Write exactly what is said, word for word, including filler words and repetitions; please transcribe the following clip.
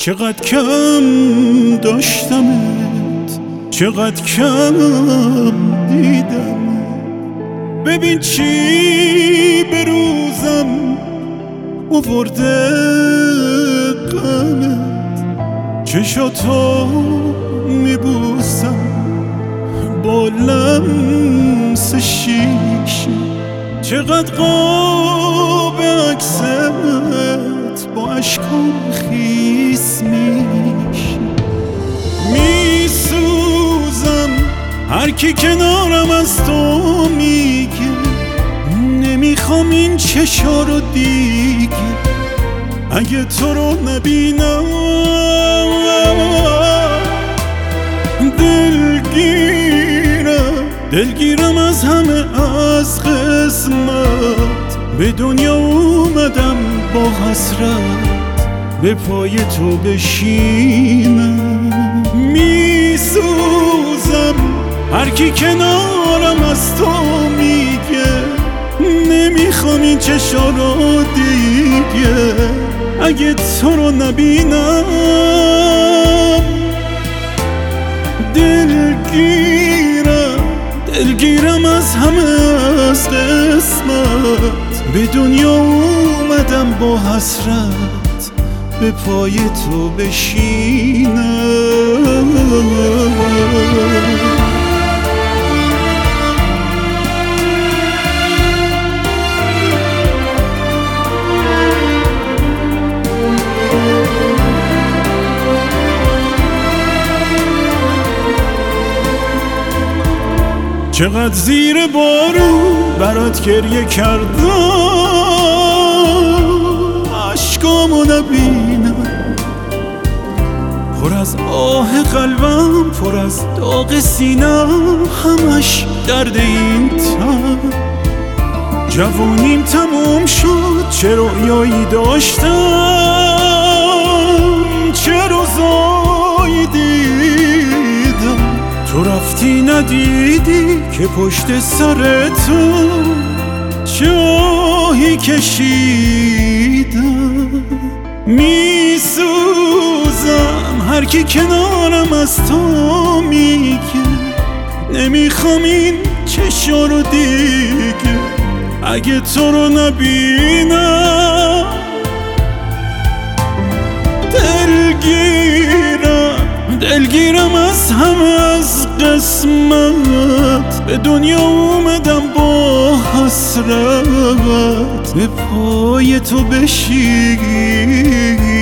چقدر کم داشتمت، چقدر کم دیدم. ببین چی به روزم آورده غمت، چشاتو میبوسم با لمس شیشه. چقدر قاب عکست با اشکام خیس میشه. میسوزم هر کی کنارم از تو میگه نمیخوام این چشا رو دیگه. اگه تو رو نبینم دلگیرم، دلگیرم از همه از قسمت. به دنیا اومدم با حسرت به پای تو بشینم. میسوزم هر کی کنارم از تو میگه نمیخوام این چشا رو دیگه. اگه تو رو نبینم دلگیرم، دلگیرم از همه از قسمت. به دنیا اومدم با حسرت به پای تو بشینم. چقدر زیر بارون برات گریه کردم اشکامو نبینم. پر از آه قلبم، پر از داغ سینم، همش درد این تن. جوانیم تموم شد، چه رویایی داشتم، چه روزایی دیدم. تو رفتی ندیدی که پشت سر تو چاهی کشیدم. میسوزم هر کی کنارم از تو میگه نمیخوام این چشا رو دیگه. اگه تو رو نبینم دلگیرم، دلگیرم از همه از قسمت. به دنیا اومدم با حسرت به پای تو بشینم.